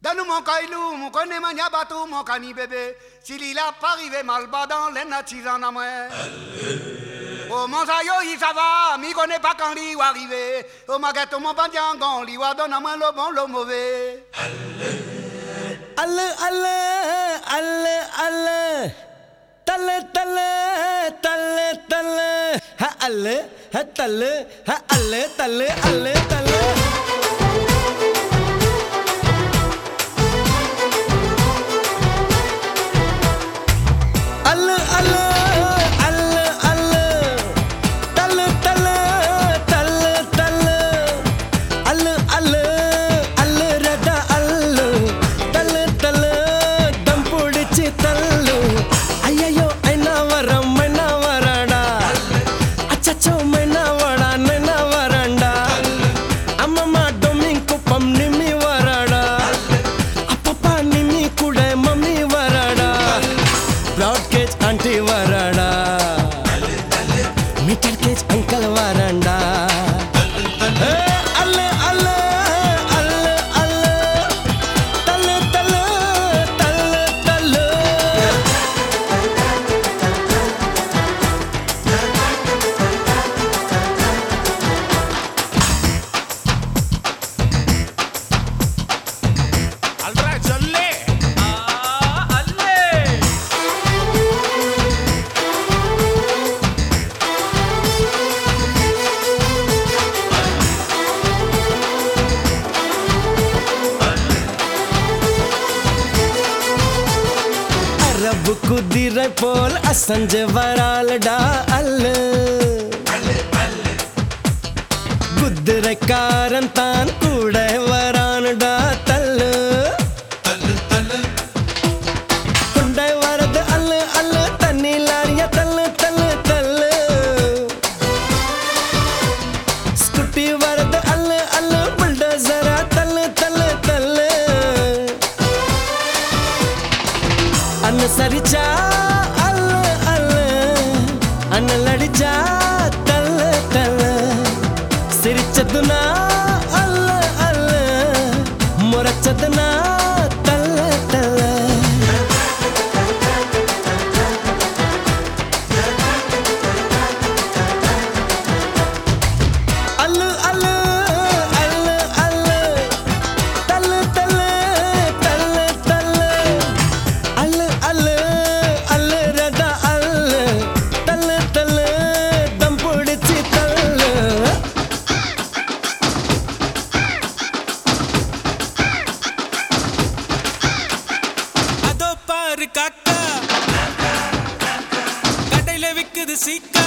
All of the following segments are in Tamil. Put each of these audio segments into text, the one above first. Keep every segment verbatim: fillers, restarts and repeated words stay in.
Donne-moi caillou, mon connaît mania bateau, mon cani bébé. S'il il a pas arrivé mal bas dans les natis en amoué. Oh mon sayo, il ça va, mi connaît pas quand il va arriver. Oh ma gâteau, mon pandiangon, il va donner à moi le bon, le mauvais. Allez, allez, allez, allez. Tale, tale, tale, tale. Ha, allez, ha, tale, ha, allez, tale, allez, tale. Auntie varanda, meter cage uncle varanda. Hey, alle alle alle alle, tale tale tale tale. Allora Jolle. குதிரை போல் அசஞ்ச வராலடா அல்ல குதிரைக்காரன் தான் கூட வரானுடா தல்லு குண்டை வரது அல்ல அல்ல தண்ணி லாரிய தல்லு தல்லு தல்லு ஸ்கூட்டி வரது அல்ல அல்ல புல்டோசரா தல்லு தல்லு தல்லு அனுசரிச்சா அல்ல அல்ல அண்ணலடிச்சா தல்ல தல்ல சிரிச்சதுனா அல்ல அல்ல முறைச்சதுனா தல்ல தல்ல அல்லு அல்லு அல்லு அல்லு தல்லு தல்லு தல்லு தல்லு அல்லு அல்லு அல்லு ரதா அல்லு தல்லு தல்லு தம் பிடிச்சி தல்லு அதோ பாரு காக்கா கடையில விக்குது சீக்கா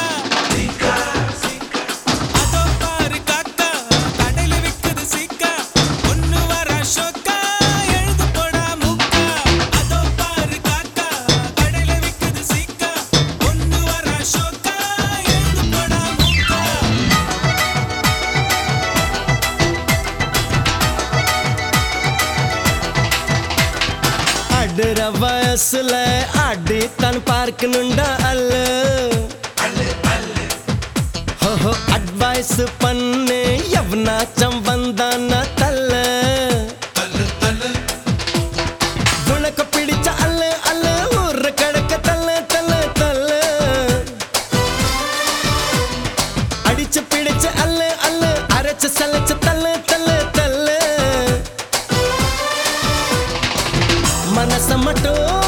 அதோ பாரு காக்கா கடையில விக்குது சீக்கா ஒன்னு வர ஷோக்கா எழுது போடா முக்கா அதோ பாரு காக்கா கடையில விக்குது சீக்கா ஒன்னு வர ஷோக்கா எழுது போடா முக்கா அடுற வயசுல அடி தன் பார்க்கணுண்டா அல்ல ஹோ அட்வைஸ் பண்ணு எவனாச்சம் வந்தானா தல்ல உனக்கு பிடிச்ச அல்ல அல்ல ஊர்ற கடக்க தல்ல தல்ல தல்ல அடிச்சு பிடிச்ச அல்ல அல்ல அரைச்சு சலைச்சு தல்ல தல்ல தல்ல மனச மட்டும்